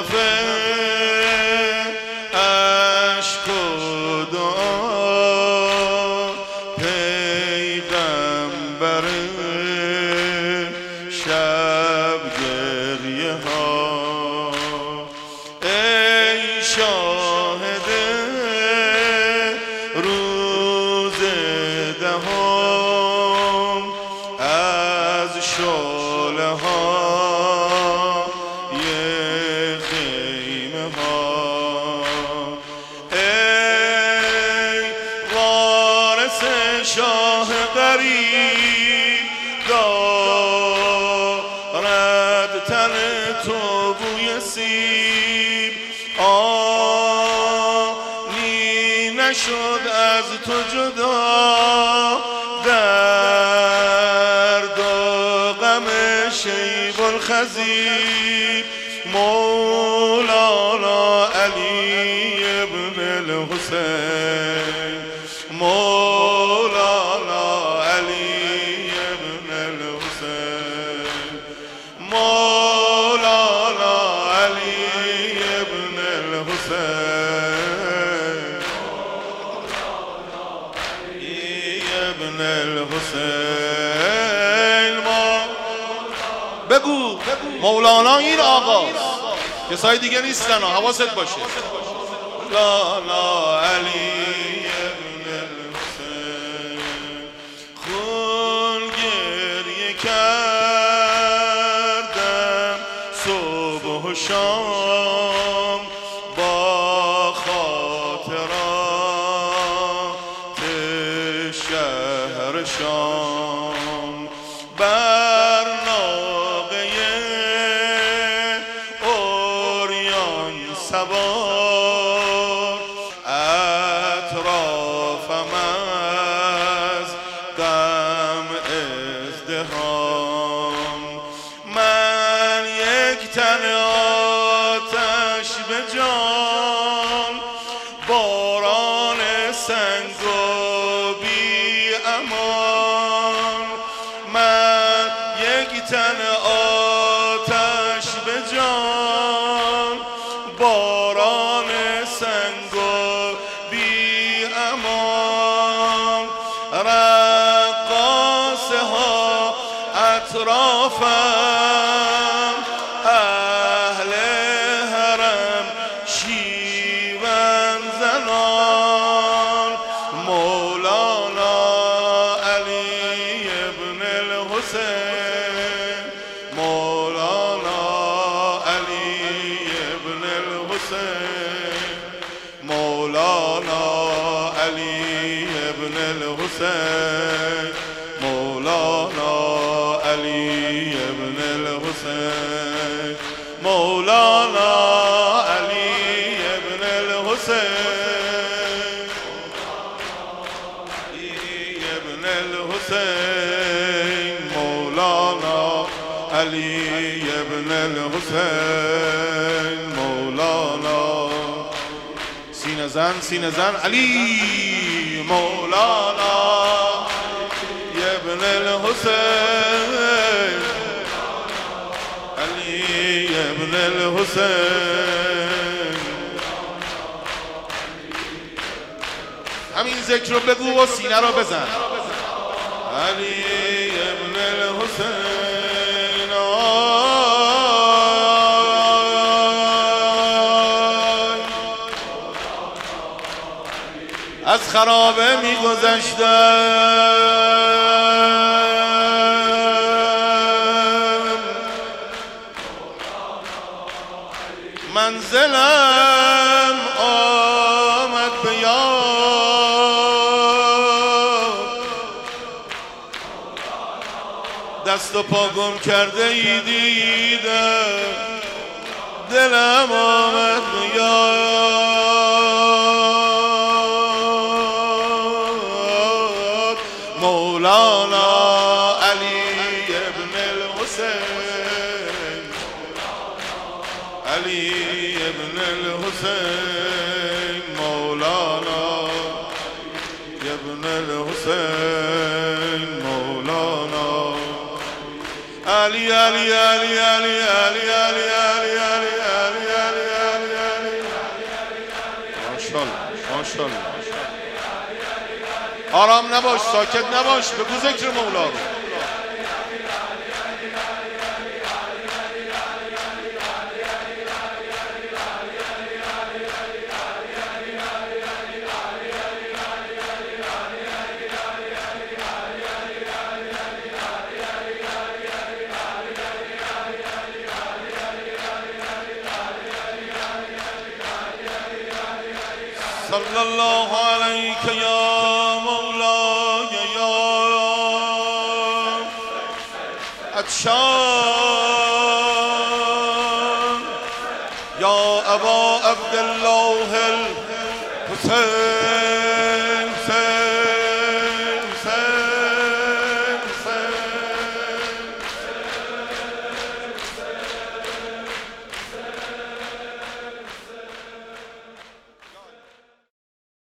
حرف عشق و دعا پیغمبر شب گریه ها ای شاهد روز دهم از شعله های خیمه ها ای وارث شاه غریب دارد تن تو بوی سیب آنی نشد از تو جدا درد و غم شیب الخزیب مولانا علی ابن الحسین مولانا علی ابن الحسین مولانا علی ابن الحسین علی ابن الحسین بگو مولانا این آقاست، کسای دیگه نیستن، حواست باشه. مولانا علی ابن الحسین خون گریه کردم صبح و شام با خاطرات شهر شام بر ناقه اوریان سوار اطرافم از غم ازدحام من یک تن آتش به جان باران سنگ و بی امان من یک تن آتش به جان باران سنگ و بی امان رقاصه ها اطرافم اهل حرم شیون زنان مولانا علی ابن الحسین مولانا علی ابن الحسین مولانا علی ابن الحسین مولانا علی ابن الحسین مولانا علی ابن الحسین علی ابن الحسین مولانا علی ابن الحسین مولانا سینه زن علی مولانا ابن الحسین علی ابن الحسین همین ذکر رو بگو و سینه رو بزن علی ابن الحسین از خرابه میگذشتم منزلم آمد به یاد دست و پا گم کرده ای دیدم دلم آمد به یاد مولانا علی ابن الحسین علی ابن الحسین مولانا ابن الحسین مولانا علی علی علی علی علی علی علی علی علی علی ماشاءالله. آرام نباش، ساکت نباش، بگو ذکر مولا رو. صلی الله علیک یا مولاي یا عطشان یا ابا عبدالله الحسین